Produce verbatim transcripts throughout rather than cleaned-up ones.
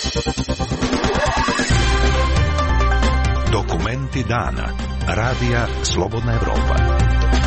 Dokumenti dana. Radija Slobodna Evropa.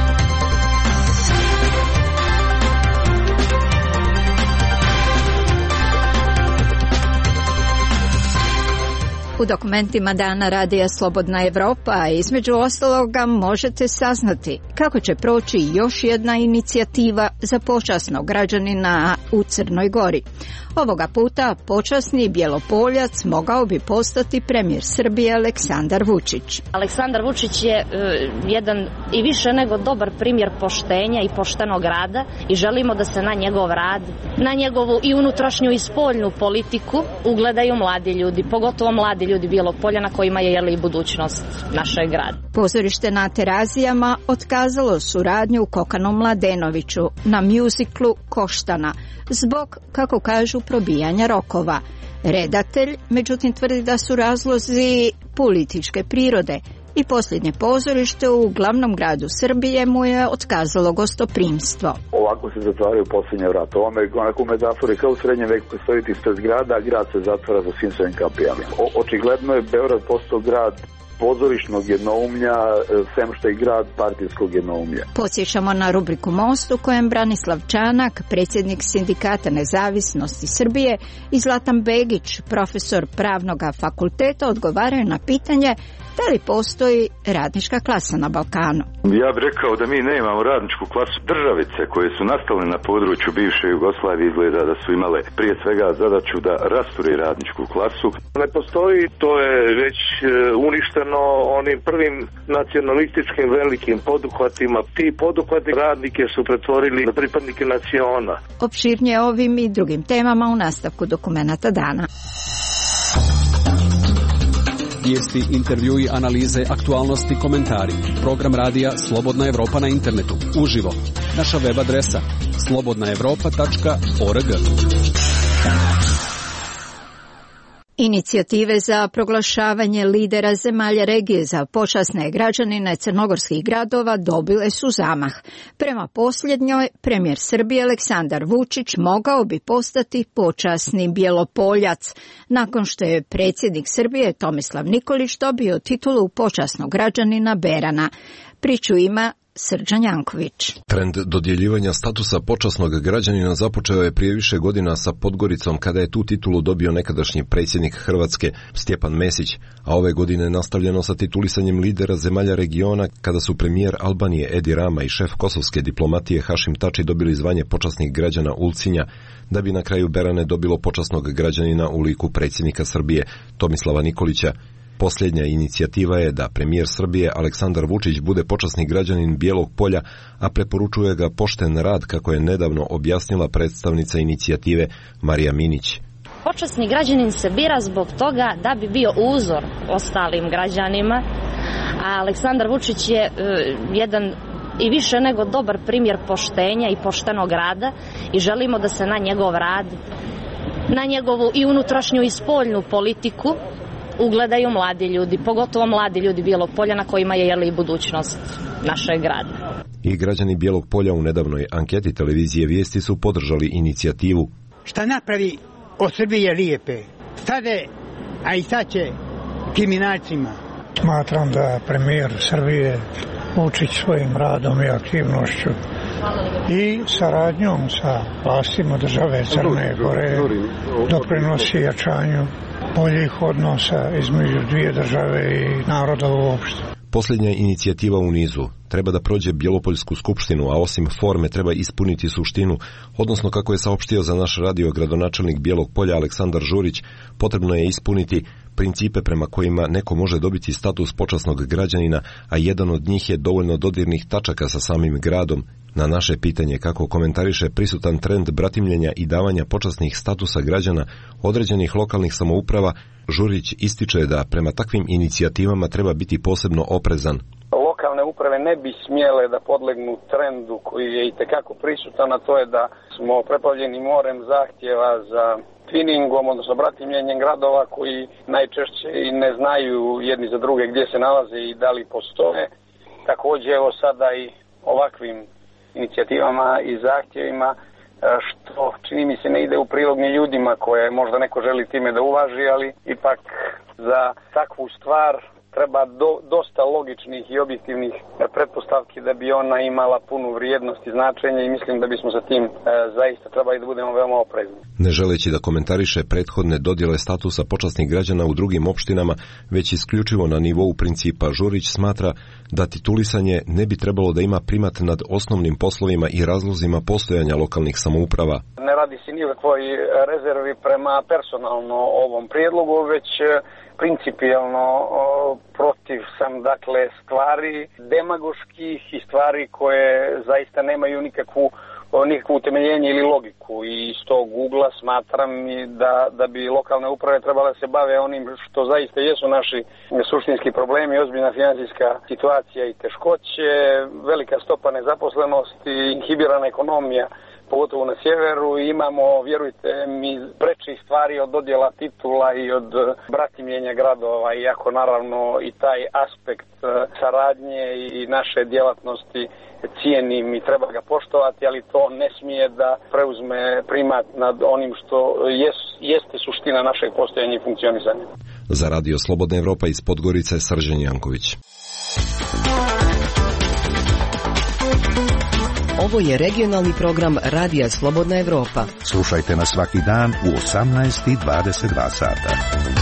U dokumentima dana Radija Slobodna Evropa između ostaloga možete saznati kako će proći još jedna inicijativa za počasnog građanina u Crnoj Gori. Ovoga puta počasni Bjelopoljac mogao bi postati premijer Srbije Aleksandar Vučić. Aleksandar Vučić je uh, jedan i više nego dobar primjer poštenja i poštenog rada i želimo da se na njegov rad, na njegovu i unutrašnju i spoljnu politiku ugledaju mladi ljudi, pogotovo mladi ljudi Bjelopolja na kojima je jeli i budućnost našeg grada. Pozorište na Terazijama otkazalo suradnju Kokanu Mladenoviću na mjuziklu Koštana zbog, kako kažu, probijanja rokova. Redatelj, međutim, tvrdi da su razlozi političke prirode i posljednje pozorište u glavnom gradu Srbije mu je otkazalo gostoprimstvo. Ovako se zatvaraju posljednje vrata. Ovo je onako metafore kao u srednjem veku stojiti ispred zgrada, a grad se zatvara za svim svojim kapijama. O, očigledno je Beograd postao grad pozorišnog jednoumlja, sem što je grad partijskog jednoumlja. Podsjećamo na rubriku Most u kojem Branislav Čanak, predsjednik Sindikata nezavisnosti Srbije, i Zlatan Begić, profesor Pravnog fakulteta, odgovaraju na pitanje da li postoji radnička klasa na Balkanu. Ja bih rekao da mi nemamo radničku klasu. Državice koje su nastale na području bivše Jugoslavije izgleda da su imale prije svega zadaću da rasturi radničku klasu. Ne postoji, to je već uništeno onim prvim nacionalističkim velikim poduhvatima. Ti poduhvati radnike su pretvorili na pripadnike naciona. Opširnije ovim i drugim temama u nastavku dokumenata dana. Vijesti, intervjui, analize, aktualnosti, komentari. Program radija Slobodna Evropa na internetu. Uživo. Naša web adresa slobodna evropa tačka org. Inicijative za proglašavanje lidera zemalja regije za počasne građanine crnogorskih gradova dobile su zamah. Prema posljednjoj, premijer Srbije Aleksandar Vučić mogao bi postati počasni Bjelopoljac, nakon što je predsjednik Srbije Tomislav Nikolić dobio titulu počasnog građanina Berana. Priču ima Srđan Janković. Trend dodjeljivanja statusa počasnog građanina započeo je prije više godina sa Podgoricom, kada je tu titulu dobio nekadašnji predsjednik Hrvatske Stjepan Mesić, a ove godine nastavljeno sa titulisanjem lidera zemalja regiona, kada su premijer Albanije Edi Rama i šef kosovske diplomatije Hašim Tači dobili zvanje počasnih građana Ulcinja, da bi na kraju Berane dobilo počasnog građanina u liku predsjednika Srbije Tomislava Nikolića. Posljednja inicijativa je da premijer Srbije Aleksandar Vučić bude počasni građanin Bijelog Polja, a preporučuje ga pošten rad, kako je nedavno objasnila predstavnica inicijative Marija Minić. Počasni građanin se bira zbog toga da bi bio uzor ostalim građanima, a Aleksandar Vučić je uh, jedan i više nego dobar primjer poštenja i poštenog rada i želimo da se na njegov rad, na njegovu i unutrašnju i spoljnu politiku ugledaju mladi ljudi, pogotovo mladi ljudi Bijelog Polja na kojima je jeli i budućnost našeg grada. I građani Bijelog Polja u nedavnoj anketi televizije Vijesti su podržali inicijativu. Šta napravi od Srbije lijepe, stade, a i sad će kriminalcima. Smatram da premijer Srbije Vučić svojim radom i aktivnošću i saradnjom sa vlastima države Crne Gore doprinosi jačanju boljih odnosa između dvije države i naroda uopšte. Posljednja inicijativa u nizu treba da prođe Bjelopoljsku skupštinu, a osim forme treba ispuniti suštinu, odnosno, kako je saopštio za naš radio gradonačelnik Bijelog Polja Aleksandar Žurić, potrebno je ispuniti principe prema kojima neko može dobiti status počasnog građanina, a jedan od njih je dovoljno dodirnih tačaka sa samim gradom. Na naše pitanje kako komentariše prisutan trend bratimljenja i davanja počasnih statusa građana određenih lokalnih samouprava, Žurić ističe da prema takvim inicijativama treba biti posebno oprezan. Lokalne uprave ne bi smjele da podlegnu trendu koji je itekako prisutan, a to je da smo preplavljeni morem zahtjeva za twiningom, odnosno bratimljenjem gradova koji najčešće i ne znaju jedni za druge gdje se nalaze i da li postoje. Također evo sada i ovakvim inicijativama i zahtjevima što čini mi se ne ide u prilog ni ljudima koje možda neko želi time da uvaži, ali ipak za takvu stvar treba do, dosta logičnih i objektivnih pretpostavki da bi ona imala punu vrijednost i značenje i mislim da bismo sa tim e, zaista trebali da budemo veoma oprezni. Ne želeći da komentariše prethodne dodjele statusa počasnih građana u drugim opštinama, već isključivo na nivou principa, Žurić smatra da titulisanje ne bi trebalo da ima primat nad osnovnim poslovima i razlozima postojanja lokalnih samouprava. Ne radi se ni o kakvoj rezervi prema personalno ovom prijedlogu, već principijelno o, protiv sam dakle stvari demagoških i stvari koje zaista nemaju nikakvu nikakvo utemeljenje ili logiku i iz tog ugla smatram da, da bi lokalne uprave trebale se bave onim što zaista jesu naši suštinski problemi, ozbiljna financijska situacija i teškoće, velika stopa nezaposlenosti, inhibirana ekonomija, pogotovo na sjeveru. Imamo, vjerujte mi, prečih stvari od dodjela titula i od bratimljenja gradova, iako naravno i taj aspekt saradnje i naše djelatnosti cijenim i treba ga poštovati, ali to ne smije da preuzme primat nad onim što jes, jeste suština našeg postojanja i funkcionisanja. Za Radio Slobodna Evropa iz Podgorice, Srđan Janković. Ovo je regionalni program Radija Slobodna Evropa. Slušajte nas svaki dan u osamnaest i dvadeset dva sata.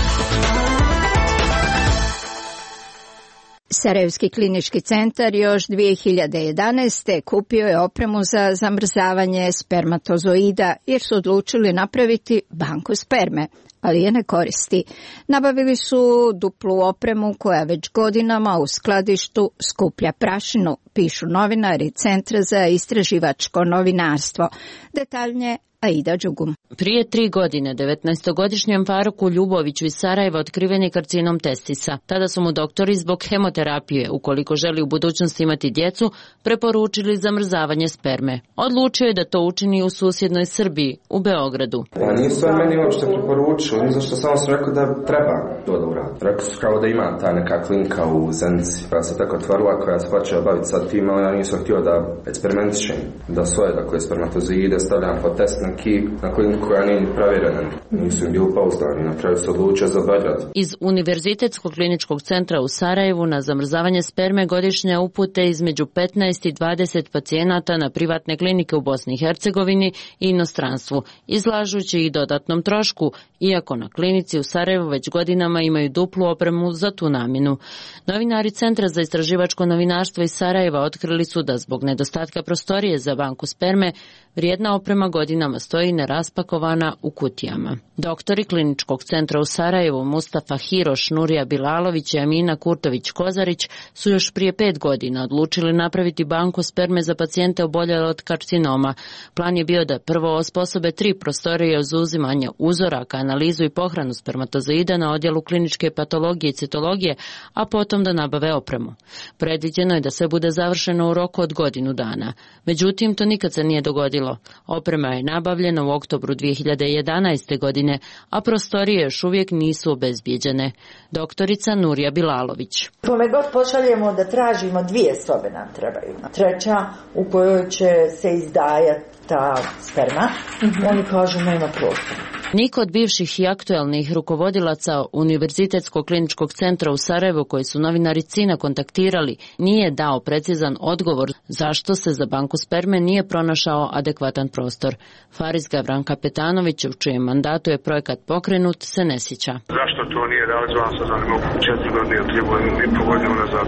Sarajevski klinički centar još dvije hiljade jedanaeste. kupio je opremu za zamrzavanje spermatozoida jer su odlučili napraviti banku sperme, ali je ne koristi. Nabavili su duplu opremu koja već godinama u skladištu skuplja prašinu, pišu novinari Centra za istraživačko novinarstvo. Detaljnije Aida Đugum. Prije tri godine, devetnaestogodišnjem Faruku Ljuboviću iz Sarajeva otkriven je karcinom testisa. Tada su mu doktori zbog hemoterapije, ukoliko želi u budućnosti imati djecu, preporučili zamrzavanje sperme. Odlučio je da to učini u susjednoj Srbiji, u Beogradu. Ja, nisu meni uopšte preporučili, ni zašto samo sam rekao da treba to da uradi. Rekao su kao da ima ta neka klinka u Zenici, koja se tako otvorila, koja se počela baviti sad tim, ali ja nisam htio da eksperimentišem, da svoje, dakle, spermatozoide stavljam po test na kliniku koja nije provjerena. Nisu im bili pouzdani, na kraju se odlučio za Beograd. Iz Univerzitetskog kliničkog centra u Sarajevu na zamrzavanje sperme godišnje upute između petnaest i dvadeset pacijenata na privatne klinike u Bosni i Hercegovini i inostranstvu, izlažući ih dodatnom trošku, iako na klinici u Sarajevu već godinama imaju duplu opremu za tu namjenu. Novinari Centra za istraživačko novinarstvo iz Sarajeva otkrili su da zbog nedostatka prostorije za banku sperme vrijedna oprema godinama stoji neraspakovana u kutijama. Doktori kliničkog centra u Sarajevu Mustafa Hiroš, Nurija Bilalović i Amina Kurtović-Kozarić su još prije pet godina odlučili napraviti banku sperme za pacijente oboljele od karcinoma. Plan je bio da prvo osposobe tri prostorije za uzimanje uzoraka, analizu i pohranu spermatozoida na odjelu kliničke patologije i citologije, a potom da nabave opremu. Predviđeno je da sve bude završeno u roku od godinu dana. Međutim, to nikad se nije dogodilo. Oprema je nabavljena u oktobru dvije hiljade jedanaeste. godine, a prostorije još uvijek nisu obezbijeđene. Doktorica Nurija Bilalović. Kome god pošaljemo da tražimo, dvije sobe nam trebaju. Treća u kojoj će se izdajati ta sperma, mm-hmm. Oni kažu nema prostora. Niko od bivših i aktuelnih rukovodilaca Univerzitetskog kliničkog centra u Sarajevu, koji su novinari Cina kontaktirali, nije dao precizan odgovor zašto se za banku sperme nije pronašao adekvatan prostor. Faris Gavran Kapetanović, u čijem mandatu je projekat pokrenut, se ne sjeća. Zašto to nije realizovan sa za mogu četiri godine, tri godine, mi povodimo nazad.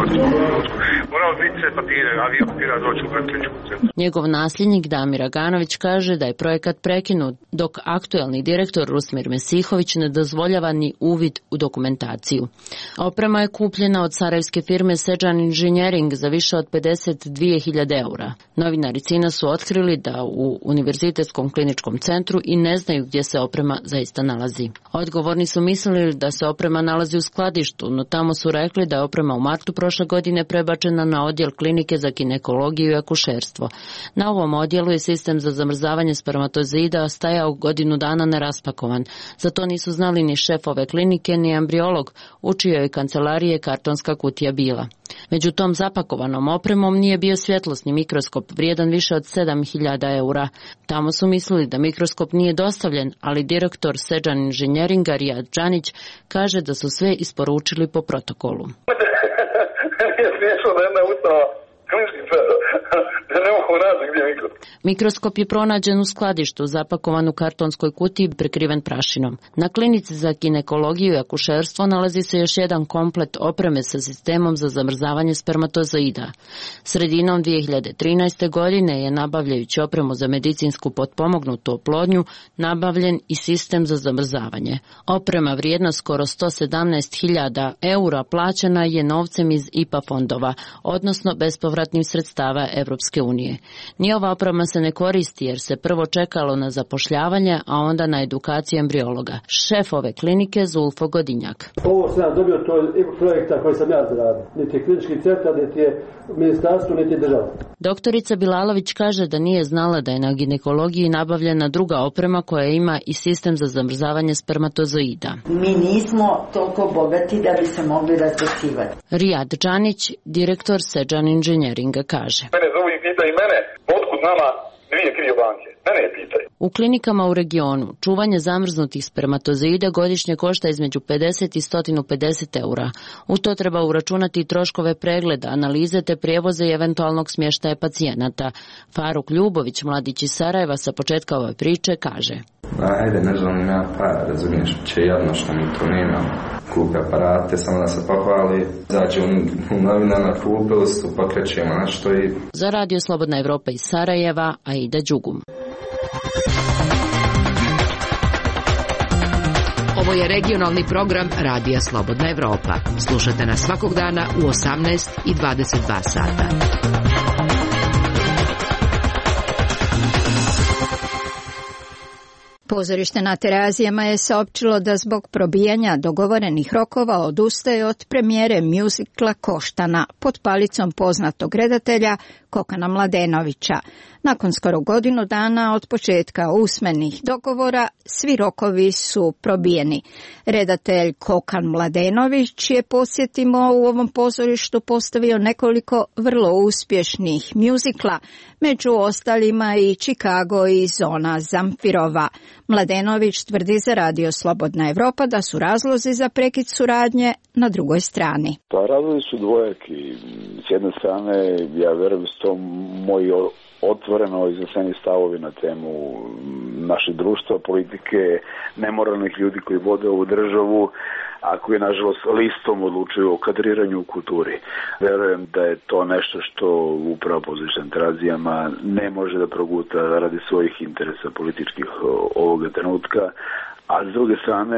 Morao biti sve papire, ali je papira doći u kliničkom centru. Njegov nasljednik Damir Aganović kaže da je projekat prekinut, dok aktuelni direktor Rusmir Mesihović ne dozvoljava ni uvid u dokumentaciju. Oprema je kupljena od sarajevske firme Seđan Engineering za više od pedeset dvije hiljade eura. Novinari Cina su otkrili da u Univerzitetskom kliničkom centru i ne znaju gdje se oprema zaista nalazi. Odgovorni su mislili da se oprema nalazi u skladištu, no tamo su rekli da je oprema u martu prošle godine prebačena preseljena na odjel klinike za ginekologiju i akušerstvo. Na ovom odjelu je sistem za zamrzavanje spermatozoida stajao godinu dana neraspakovan. Za to nisu znali ni šef ove klinike, ni embriolog, u čijoj kancelariji kartonska kutija bila. Među tom zapakovanom opremom nije bio svjetlosni mikroskop vrijedan više od sedam hiljada eura. Tamo su mislili da mikroskop nije dostavljen, ali direktor Seđan inženjeringa Rijad Džanić kaže da su sve isporučili po protokolu. Mikroskop je pronađen u skladištu, zapakovan u kartonskoj kutiji prekriven prašinom. Na klinici za ginekologiju i akušerstvo nalazi se još jedan komplet opreme sa sistemom za zamrzavanje spermatozoida. Sredinom dvije hiljade trinaeste. godine je, nabavljajući opremu za medicinsku potpomognutu oplodnju, nabavljen i sistem za zamrzavanje. Oprema vrijedna skoro sto sedamnaest hiljada eura plaćena je novcem iz I P A fondova, odnosno bespovratnim sredstava Evropske unije. Ni ova oprema se ne koristi jer se prvo čekalo na zapošljavanje, a onda na edukaciju embriologa. Šef ove klinike Zulfo Godinjak. Ovo sam ja dobio to projekta koji sam ja zaradio. Niti je klinički centar, niti je ministarstvo, niti je država. Doktorica Bilalović kaže da nije znala da je na ginekologiji nabavljena druga oprema koja ima i sistem za zamrzavanje spermatozoida. Mi nismo toliko bogati da bi se mogli razbacivati. Rijad Džanić, direktor Seđan inženjeringa, kaže. Mene zovu i pitaju mene, otkud nama dvije kriobanke? Mene je pitaju. U klinikama u regionu čuvanje zamrznutih spermatozoida godišnje košta između pedeset i sto pedeset eura. U to treba uračunati i troškove pregleda, analize te prijevoze i eventualnog smještaja pacijenata. Faruk Ljubović, mladić iz Sarajeva, sa početka ove priče kaže. Ajde, ne želim ja para, razumiješ, će jedno što mi to nema. Kupe aparate, samo da se pohvali, zađe u, u novinama, kupili su, pokrećemo nešto i... Za Radio Slobodna Evropa iz Sarajeva, Aida Đugum. Ovo je regionalni program Radija Slobodna Evropa. Slušate nas svakog dana u osamnaest i dvadeset dva sata. Pozorište na Terazijama je saopćilo da zbog probijanja dogovorenih rokova odustaje od premijere mjuzikla Koštana pod palicom poznatog redatelja Kokana Mladenovića. Nakon skoro godinu dana od početka usmenih dogovora, svi rokovi su probijeni. Redatelj Kokan Mladenović je, podsjetimo, u ovom pozorištu postavio nekoliko vrlo uspješnih mjuzikla, među ostalima i Chicago i Zona Zamfirova. Mladenović tvrdi za Radio Slobodna Evropa da su razlozi za prekid suradnje na drugoj strani. Pa razlozi su dvojaki. S jedne strane, ja verujem s tom moji otvoreno izneseni stavovi na temu našeg društva, politike, nemoralnih ljudi koji vode ovu državu, a koji nažalost listom odlučuju o kadriranju u kulturi. Verujem da je to nešto što upravo pozorište na Terazijama ne može da proguta radi svojih interesa političkih ovoga trenutka. A s druge strane,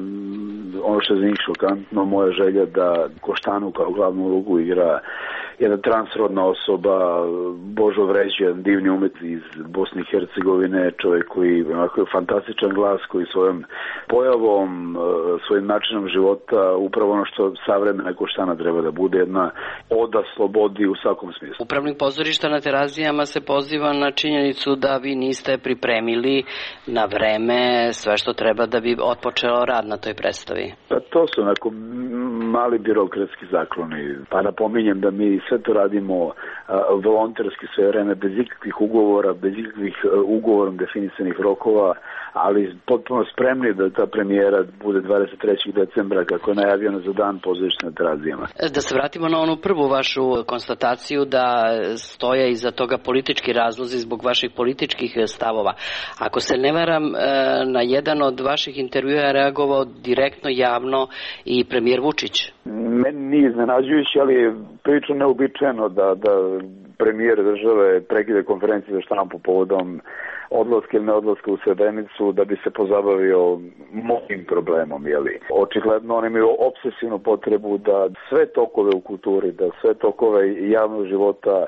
ono što je za njih šokantno, moja želja da Koštanu kao glavnu ulogu igra jedna transrodna osoba, Božo Vređ, jedan divni umet iz Bosne i Hercegovine, čovjek koji ima fantastičan glas, koji svojom pojavom, svojim načinom života, upravo ono što savremena Koštana treba da bude, jedna oda slobodi u svakom smislu. Upravnik pozorišta na Terazijama se poziva na činjenicu da vi niste pripremili na vreme sve što treba da bi otpočeo rad na toj predstavi. Pa to su onako mali birokratski zakloni. Pa napominjem da mi sve to radimo a, volonterski sve vreme, bez ikakvih ugovora, bez ikakvih a, ugovorom definisanih rokova, ali potpuno spremni da ta premijera bude dvadeset trećeg decembra, kako je najavljeno za dan pozorišta na Terazijama. Da se vratimo na onu prvu vašu konstataciju da stoje iza toga politički razlozi zbog vaših političkih stavova. Ako se ne varam, na jedan od vaših intervjua je reagovao direktno, javno i premijer Vučić. Meni nije iznenađujući, ali je prilično neobičajeno da, da premijer države prekide konferencije za štampu povodom odlaska ili neodlaska u Srebrenicu da bi se pozabavio mojim problemom, jeli. Očigledno oni imaju obsesivnu potrebu da sve tokove u kulturi, da sve tokove javnog života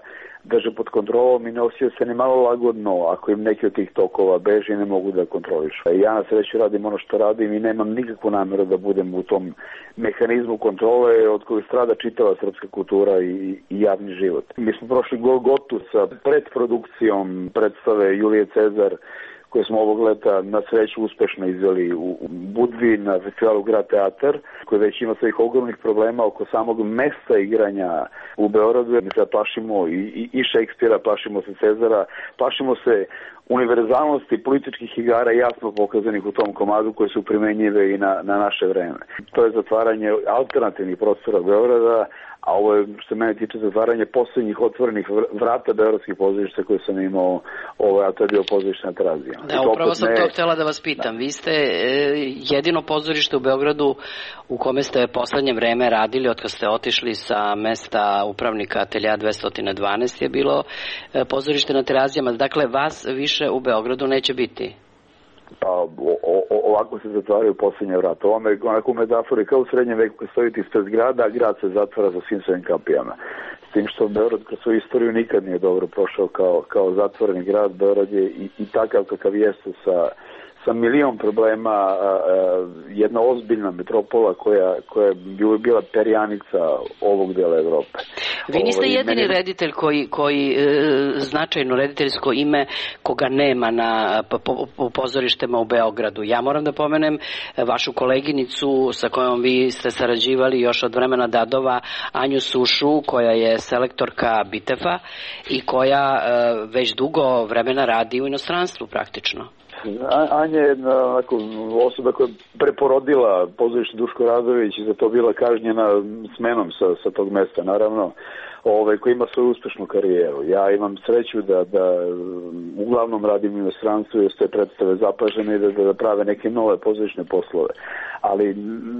drže pod kontrolom i ne osjećaju se ni malo lagodno ako im neki od tih tokova beže i ne mogu da kontrolišu. Ja na sreću radim ono što radim i nemam nikakvu namjeru da budem u tom mehanizmu kontrole od kojeg strada čitava srpska kultura i, i javni život. Mi smo prošli Golgotu sa predprodukcijom predstave Julije Cezar, koje smo ovog leta na sreću uspešno izveli u Budvi na festivalu Grad Teatar, koji već ima svojih ogromnih problema oko samog mesta igranja u Beogradu. Mi se plašimo i, i, i Šekspira, plašimo se Cezara, plašimo se univerzalnosti političkih igara jasno pokazanih u tom komadu koje su primenjive i na, na naše vreme. To je zatvaranje alternativnih prostora Beograda, a ovo je, što se mene tiče, zatvaranje posljednjih otvorenih vrata beogradskih pozorišta koje sam imao, ovo, a to je bio pozorište na Terazijama. Da, upravo sam ne... to htjela da vas pitam. Da. Vi ste e, jedino pozorište u Beogradu u kome ste poslednje vreme radili, od kad ste otišli sa mesta upravnika Atelja dvesta dvanaest je bilo e, pozorište na Terazijama. Dakle, vas više u Beogradu neće biti? Pa o, o, ovako se zatvaraju posljednje vrata. Ovo je onako u metafori kao u srednjem veku kad stojite ispred grada, a grad se zatvara sa svim svojim kapijama. S tim što Beograd kroz svoju istoriju nikad nije dobro prošao kao, kao zatvoreni grad. Beograd je i, i takav kakav jeste sa, sa milion problema, a, a, jedna ozbiljna metropola koja, koja bi bila perjanica ovog dela Evrope. Vi niste jedini meni... reditelj koji, koji e, značajno rediteljsko ime koga nema na po, po, po pozorištima u Beogradu. Ja moram da pomenem vašu koleginicu sa kojom vi ste sarađivali još od vremena Dadova, Anju Sušu, koja je selektorka Bitefa i koja e, već dugo vremena radi u inostranstvu praktično. Anja je jedna osoba koja je preporodila pozorište Duško Radović i za to bila kažnjena smenom sa, sa tog mesta, naravno, ovaj, koji ima svoju uspešnu karijeru. Ja imam sreću da, da uglavnom radim u inostranstvu jer ste predstave zapažene i da, da prave neke nove pozorišne poslove. Ali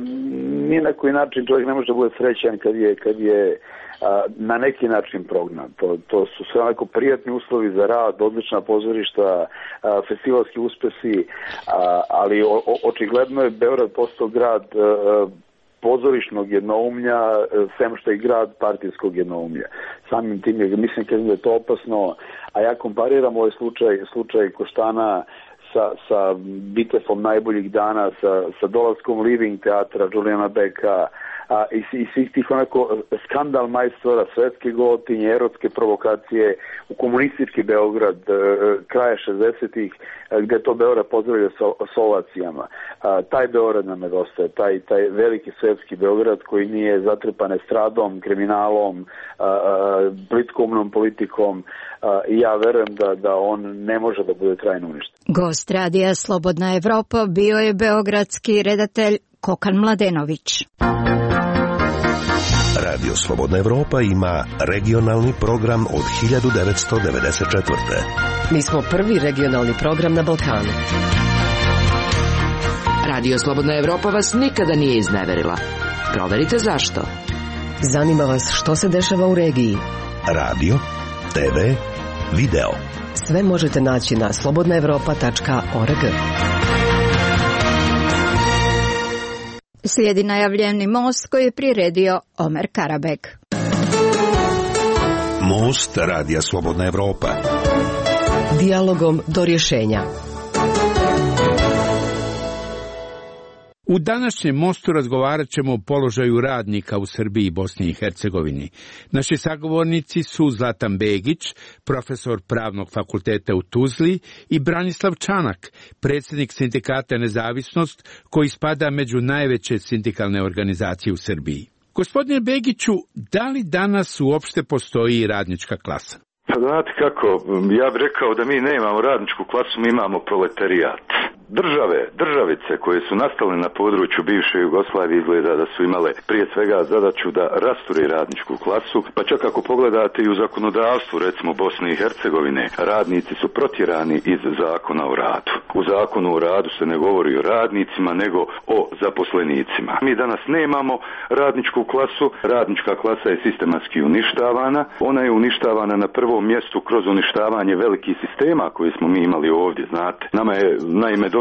ni na koji način čovjek ne može da bude srećan kad je, kad je a, na neki način prognan. To, to su sve onako prijatni uslovi za rad, odlična pozorišta, a, festivalski uspesi, a, ali o, o, očigledno je Beograd postao grad a, pozorišnog jednoumlja, sem što je grad partijskog jednoumlja. Samim tim je, mislim da je to opasno, a ja kompariram ovaj slučaj, slučaj Koštana sa, sa Bitefom najboljih dana, sa, sa dolaskom Living teatra Julijana Beka, a, i, i svih tih onako skandal majstora, svetske gotinje, erotske provokacije u komunistički Beograd e, kraja šezdesetih, gde to Beograd pozdravlja sa, sa ovacijama. A, taj Beograd nam nedostaje, taj, taj veliki svetski Beograd koji nije zatrpan estradom, kriminalom, a, a, plitkomnom politikom, a, i ja verujem da, da on ne može da bude trajno uništen. Gost radija Slobodna Evropa bio je beogradski redatelj Kokan Mladenović. Radio Slobodna Evropa ima regionalni program od hiljadu devetsto devedeset četvrte. Mi smo prvi regionalni program na Balkanu. Radio Slobodna Evropa vas nikada nije izneverila. Proverite zašto. Zanima vas što se dešava u regiji. Radio, te ve, video. Sve možete naći na slobodna evropa tačka org. Slijedi najavljeni most koji je priredio Omer Karabek. Most Radija Slobodna Evropa. Dijalogom do rješenja. U današnjem mostu razgovarat ćemo o položaju radnika u Srbiji i Bosni i Hercegovini. Naši sagovornici su Zlatan Begić, profesor Pravnog fakulteta u Tuzli, i Branislav Čanak, predsjednik sindikata Nezavisnost, koji spada među najveće sindikalne organizacije u Srbiji. Gospodine Begiću, da li danas uopšte postoji radnička klasa? Pa znate kako, ja bih rekao da mi nemamo radničku klasu, mi imamo proletarijat. Države, državice koje su nastale na području bivše Jugoslavije izgleda da su imale prije svega zadaću da rasture radničku klasu, pa čak ako pogledate i u zakonodavstvu, recimo Bosne i Hercegovine, radnici su protjerani iz zakona o radu. U zakonu o radu se ne govori o radnicima, nego o zaposlenicima. Mi danas nemamo radničku klasu, radnička klasa je sistematski uništavana, ona je uništavana na prvom mjestu kroz uništavanje velikih sistema koje smo mi imali ovdje, znate. Nama je naime došlo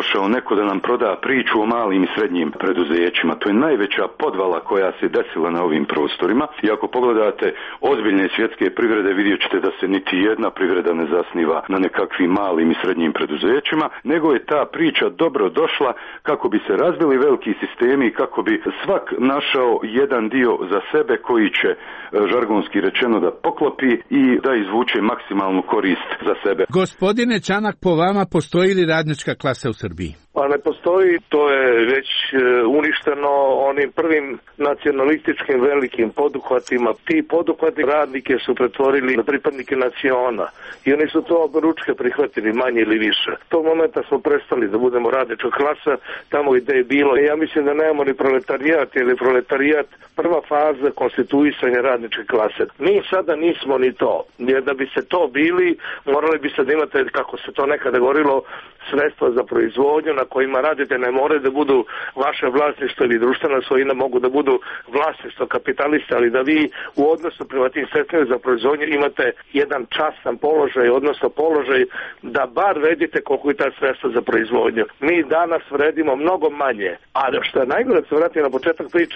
došao neko da nam proda priču o malim i srednjim preduzećima. To je najveća podvala koja se desila na ovim prostorima. I ako pogledate ozbiljne svjetske privrede, vidjet ćete da se niti jedna privreda ne zasniva na nekakvim malim i srednjim preduzećima, nego je ta priča dobro došla kako bi se razvili veliki sistemi i kako bi svak našao jedan dio za sebe koji će, žargonski rečeno, da poklopi i da izvuče maksimalnu korist za sebe. Gospodine Čanak, po vama postoji li radnička klasa u Srbiji? Pa ne postoji, to je već uništeno onim prvim nacionalističkim velikim poduhvatima. Ti poduhvati radnike su pretvorili na pripadnike naciona i oni su to ručke prihvatili manje ili više. Tog momenta smo prestali da budemo radnička klasa tamo gde je bilo. Ja mislim da nemamo ni proletarijat ili proletarijat prva faza konstituisanja radničke klase. Mi sada nismo ni to. Jer da bi se to bili, morali bi se da imate, kako se to nekada govorilo, sredstva za proizvodnju na kojima radite, ne moraju da budu vaše vlasništvo ili društvena svojina, mogu da budu vlasništvo kapitalista, ali da vi u odnosu prema tim sredstvima za proizvodnju imate jedan častan položaj, odnosno položaj da bar vredite koliko je ta sredstva za proizvodnju. Mi danas vredimo mnogo manje, ali što je najgore, se vrati na početak priče,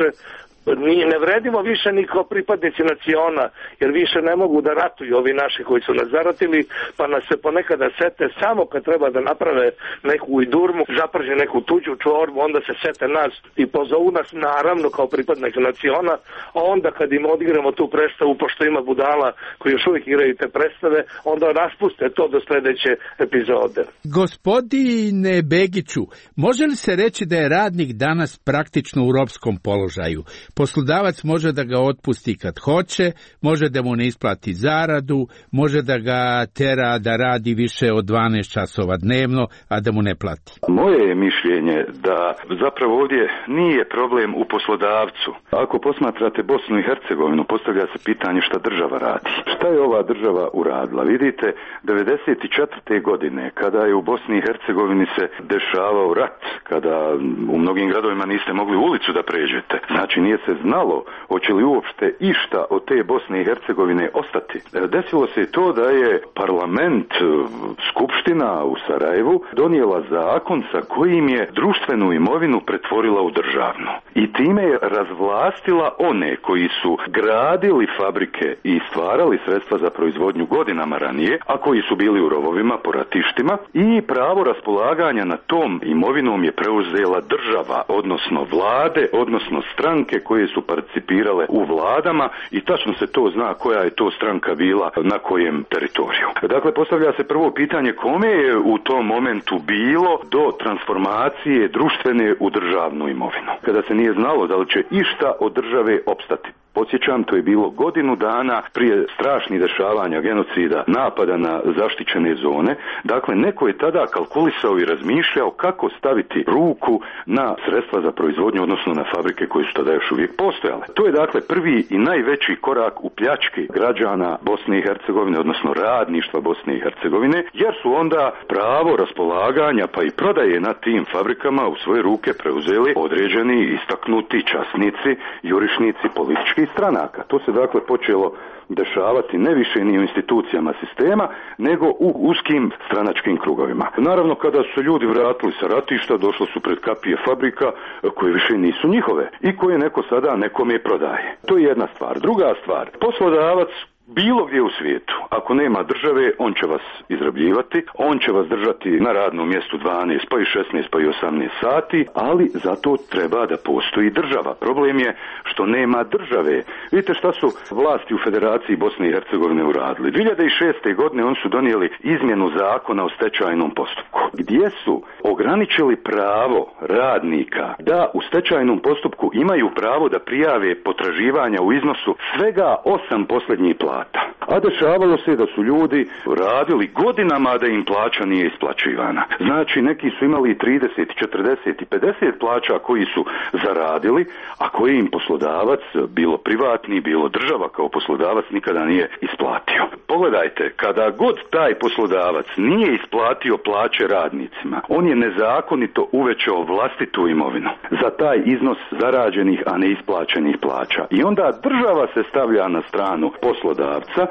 mi ne vredimo više ni kao pripadnici naciona, jer više ne mogu da ratuju ovi naši koji su nas zaratili, pa nas se ponekada sete samo kad treba da naprave neku idurmu, zaprže neku tuđu čorbu, onda se sete nas i pozovu nas naravno kao pripadnik naciona, a onda kad im odigramo tu predstavu, pošto ima budala koji još uvijek igraju te predstave, onda raspuste to do sledeće epizode. Gospodine Begiću, može li se reći da je radnik danas praktično u ropskom položaju? Poslodavac može da ga otpusti kad hoće, može da mu ne isplati zaradu, može da ga tera da radi više od dvanaest časova dnevno, a da mu ne plati. Moje je mišljenje da zapravo ovdje nije problem u poslodavcu. Ako posmatrate Bosnu i Hercegovinu, postavlja se pitanje šta država radi. Šta je ova država uradila? Vidite, devedeset četvrte godine, kada je u Bosni i Hercegovini se dešavao rat, kada u mnogim gradovima niste mogli ulicu da pređete, znači nije se znalo hoće li uopšte išta od te Bosne i Hercegovine ostati. Desilo se to da je parlament, skupština u Sarajevu donijela zakon sa kojim je društvenu imovinu pretvorila u državnu. I time je razvlastila one koji su gradili fabrike i stvarali sredstva za proizvodnju godinama ranije, a koji su bili u rovovima po ratištima, i pravo raspolaganja na tom imovinom je preuzela država, odnosno vlade, odnosno stranke koje su participirale u vladama, i tačno se to zna koja je to stranka bila na kojem teritoriju. Dakle, postavlja se prvo pitanje kome je u tom momentu bilo do transformacije društvene u državnu imovinu, kada se nije znalo da li će išta od države opstati. Podsjećam, to je bilo godinu dana prije strašnih dešavanja, genocida, napada na zaštićene zone. Dakle, neko je tada kalkulisao i razmišljao kako staviti ruku na sredstva za proizvodnju, odnosno na fabrike koje su tada još uvijek postojale. To je dakle prvi i najveći korak u pljački građana Bosne i Hercegovine, odnosno radništva Bosne i Hercegovine, jer su onda pravo raspolaganja pa i prodaje na tim fabrikama u svoje ruke preuzeli određeni istaknuti časnici, jurišnici, politički stranaka. To se dakle počelo dešavati ne više ni u institucijama sistema, nego u uskim stranačkim krugovima. Naravno, kada su ljudi vratili sa ratišta, došlo su pred kapije fabrika koje više nisu njihove i koje neko sada nekome prodaje. To je jedna stvar. Druga stvar, poslodavac bilo gdje u svijetu, ako nema države, on će vas izrabljivati, on će vas držati na radnom mjestu dvanaest, pa i šesnaest, pa i osamnaest sati, ali zato treba da postoji država. Problem je što nema države. Vidite šta su vlasti u Federaciji Bosne i Hercegovine uradili. dvije hiljade šeste. godine oni su donijeli izmjenu zakona o stečajnom postupku, gdje su ograničili pravo radnika da u stečajnom postupku imaju pravo da prijave potraživanja u iznosu svega osam posljednjih plata. A dešavalo se da su ljudi radili godinama da im plaća nije isplaćivana. Znači, neki su imali trideset, četrdeset i pedeset plaća koji su zaradili, a koji im poslodavac, bilo privatni, bilo država kao poslodavac, nikada nije isplatio. Pogledajte, kada god taj poslodavac nije isplatio plaće radnicima, on je nezakonito uvećao vlastitu imovinu za taj iznos zarađenih, a neisplaćenih plaća. I onda država se stavlja na stranu poslodavca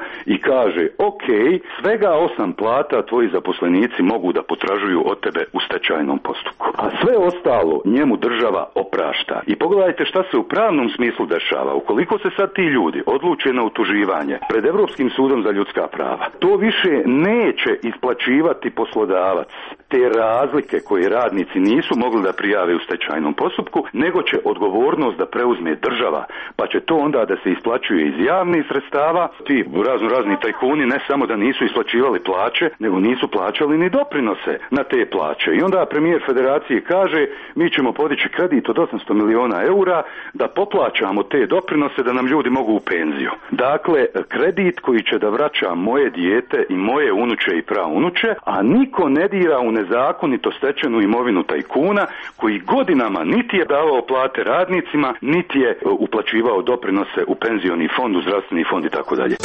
i kaže, ok, svega osam plata tvoji zaposlenici mogu da potražuju od tebe u stečajnom postupku. A sve ostalo njemu država oprašta. I pogledajte šta se u pravnom smislu dešava. Ukoliko se sad ti ljudi odluče na utuživanje pred Europskim sudom za ljudska prava, to više neće isplaćivati poslodavac te razlike koje radnici nisu mogli da prijave u stečajnom postupku, nego će odgovornost da preuzme država, pa će to onda da se isplaćuje iz javnih sredstava. Ti razno razni tajkuni ne samo da nisu isplaćivali plaće, nego nisu plaćali ni doprinose na te plaće. I onda premijer federacije kaže, mi ćemo podići kredit od osamsto miliona eura da poplaćamo te doprinose da nam ljudi mogu u penziju. Dakle, kredit koji će da vraća moje dijete i moje unuče i praunuče, a niko ne dira u nezakonito stečenu imovinu tajkuna koji godinama niti je davao plate radnicima, niti je uplaćivao doprinose u penzioni fond, u zdravstveni fond i tako dalje.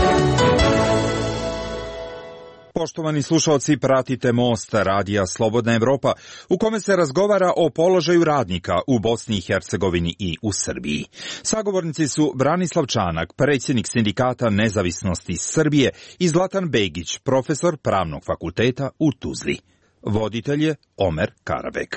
Poštovani slušalci, pratite Most, radija Slobodna Evropa, u kome se razgovara o položaju radnika u Bosni i Hercegovini i u Srbiji. Sagovornici su Branislav Čanak, predsjednik Sindikata nezavisnosti Srbije, i Zlatan Begić, profesor Pravnog fakulteta u Tuzli. Voditelj je Omer Karabek.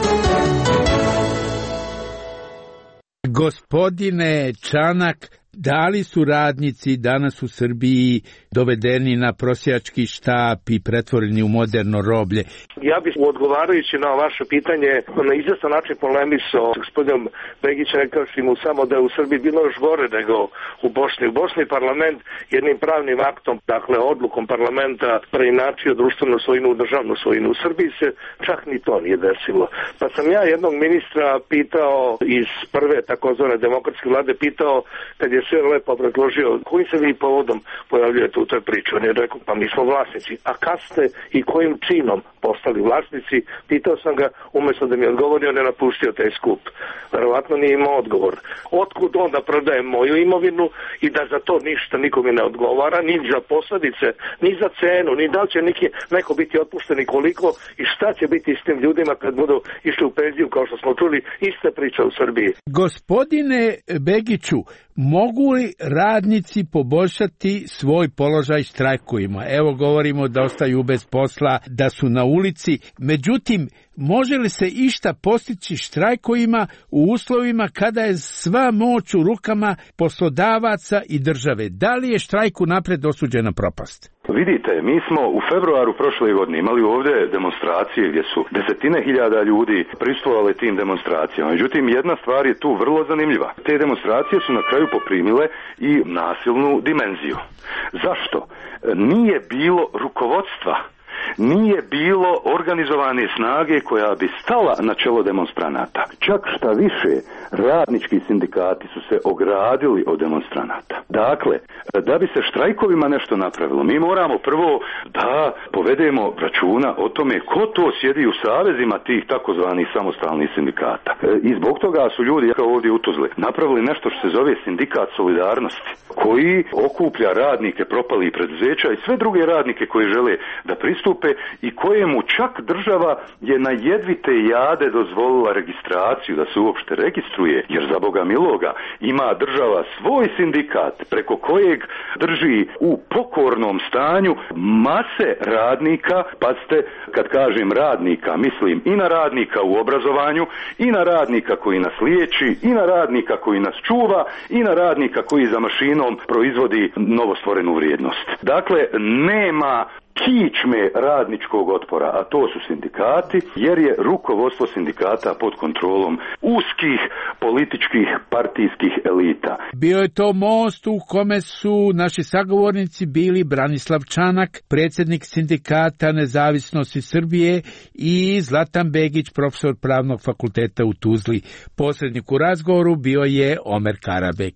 Gospodine Čanak, da li su radnici danas u Srbiji dovedeni na prosjački štap i pretvoreni u moderno roblje? Ja bih odgovarajući na vaše pitanje na izvestan način polemisao s gospodinom Begićem, rekavši mu samo da je u Srbiji bilo još gore nego u Bosni. U Bosni parlament jednim pravnim aktom, dakle odlukom parlamenta, preinačio društvenu svojinu u državnu svojinu. U Srbiji se čak ni to nije desilo. Pa sam ja jednog ministra pitao iz prve takozvane demokratske vlade, pitao kad je sve lepo predložio, kojim se vi povodom pojavljujete u toj priči? On je rekao, pa mi smo vlasnici. A kad ste i kojim činom postali vlasnici? Pitao sam ga, umjesto da mi odgovorio, on je napustio taj skup. Verovatno nije imao odgovor. Otkud onda prodajem moju imovinu i da za to ništa nikome ne odgovara, ni za posljedice, ni za cenu, ni da li će neki, neko biti otpušten i koliko i šta će biti s tim ljudima kad budu išli u penziju, kao što smo čuli, ista priča u Srbiji. Gospodine Begiću, mogu li radnici poboljšati svoj položaj štrajkovima? Evo, govorimo da ostaju bez posla, da su na ulici. Međutim, može li se išta postići štrajkovima u uslovima kada je sva moć u rukama poslodavaca i države? Da li je štrajk unapred osuđena propast? Vidite, mi smo u februaru prošle godine imali ovdje demonstracije gdje su desetine hiljada ljudi prisustvovali tim demonstracijama. Međutim, jedna stvar je tu vrlo zanimljiva. Te demonstracije su na kraju poprimile i nasilnu dimenziju. Zašto? Nije bilo rukovodstva. Nije bilo organizovane snage koja bi stala na čelo demonstranata. Čak šta više, radnički sindikati su se ogradili od demonstranata. Dakle, da bi se štrajkovima nešto napravilo, mi moramo prvo da povedemo računa o tome ko to sjedi u savezima tih takozvanih samostalnih sindikata. I zbog toga su ljudi, kao ovdje u Tuzli, napravili nešto što se zove sindikat solidarnosti, koji okuplja radnike propalih preduzeća i sve druge radnike koji žele da pristupe i kojemu čak država je na jedvite jade dozvolila registraciju, da se uopšte registruje, jer za Boga miloga ima država svoj sindikat preko kojeg drži u pokornom stanju mase radnika. Pazite, kad kažem radnika, mislim i na radnika u obrazovanju, i na radnika koji nas liječi, i na radnika koji nas čuva, i na radnika koji za mašinom proizvodi novostvorenu vrijednost. Dakle, nema kičme radničkog otpora, a to su sindikati, jer je rukovodstvo sindikata pod kontrolom uskih političkih partijskih elita. Bio je to most u kome su naši sagovornici bili Branislav Čanak, predsjednik Sindikata nezavisnosti Srbije, i Zlatan Begić, profesor Pravnog fakulteta u Tuzli. Posrednik u razgovoru bio je Omer Karabek.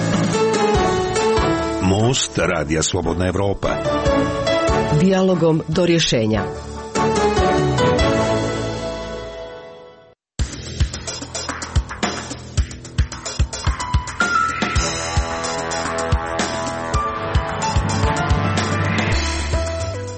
Most, radija Slobodna Evropa. Dijalogom do rješenja.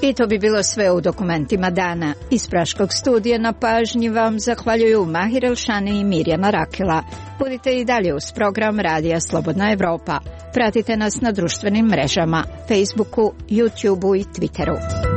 I to bi bilo sve u dokumentima dana. Iz Praškog studija na pažnji vam zahvaljuju Mahir Elšani i Mirjana Rakela. Budite i dalje uz program Radija Slobodna Evropa. Pratite nas na društvenim mrežama, Facebooku, YouTubeu i Twitteru.